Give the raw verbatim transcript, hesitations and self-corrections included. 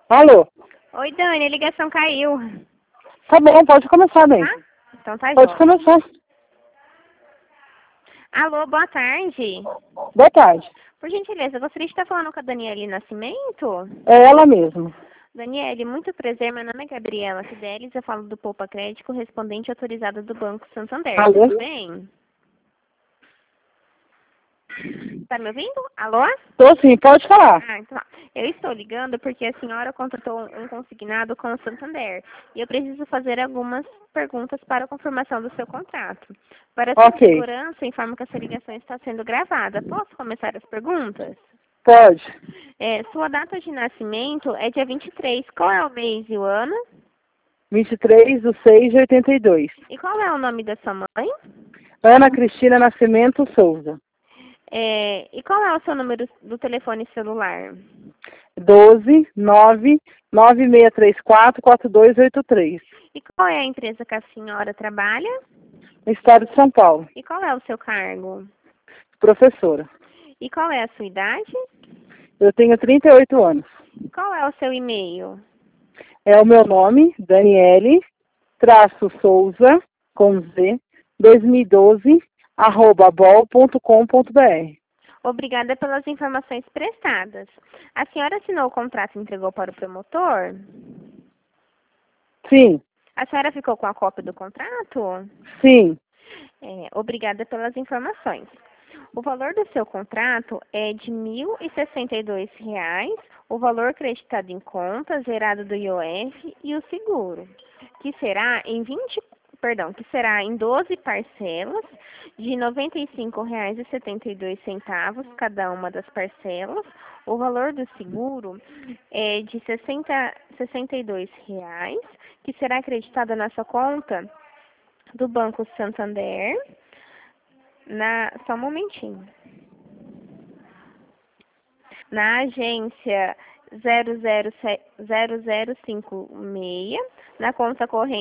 Alô? Oi, Dani, a ligação caiu. Tá bom, pode começar, bem. Tá? Então tá Pode jóia. começar. Alô, boa tarde. Boa tarde. Por gentileza, eu gostaria de estar falando com a Daniele Nascimento. É ela mesma. Daniele, muito prazer, meu nome é Gabriela Fidelis, eu falo do Poupa Crédito, correspondente autorizada do Banco Santander. Alô? Tudo bem? Tá me ouvindo? Alô? Tô sim, pode falar. Ah, então, eu estou ligando porque a senhora contratou um consignado com o Santander e eu preciso fazer algumas perguntas para a confirmação do seu contrato. Para sua Ok. segurança, informo que essa ligação está sendo gravada. Posso começar as perguntas? Pode. É, sua data de nascimento é dia vinte e três. Qual é o mês e o ano? vinte e três de seis de oitenta e dois. E qual é o nome da sua mãe? Ana Cristina Nascimento Souza. É, e qual é o seu número do telefone celular? doze, nove, nove seis três quatro, quatro dois oito três. E qual é a empresa que a senhora trabalha? Estado de São Paulo. E qual é o seu cargo? Professora. E qual é a sua idade? Eu tenho trinta e oito anos. Qual é o seu e-mail? É o meu nome, Daniele, traço Souza, com Z, dois mil e doze, arroba bol ponto com ponto br. Obrigada pelas informações prestadas. A senhora assinou o contrato e entregou para o promotor? Sim, A senhora ficou com a cópia do contrato? sim. É, obrigada pelas informações. O valor do seu contrato é de mil e sessenta e dois reais, o valor creditado em conta, zerado do I O F e o seguro, que será em vinte, perdão, que será em doze parcelas de noventa e cinco reais e setenta e dois centavos cada uma das parcelas. O valor do seguro é de sessenta, sessenta e dois reais, que será acreditado na sua conta do Banco Santander. Na, só um momentinho. Na agência zero zero zero cinco seis, na conta corrente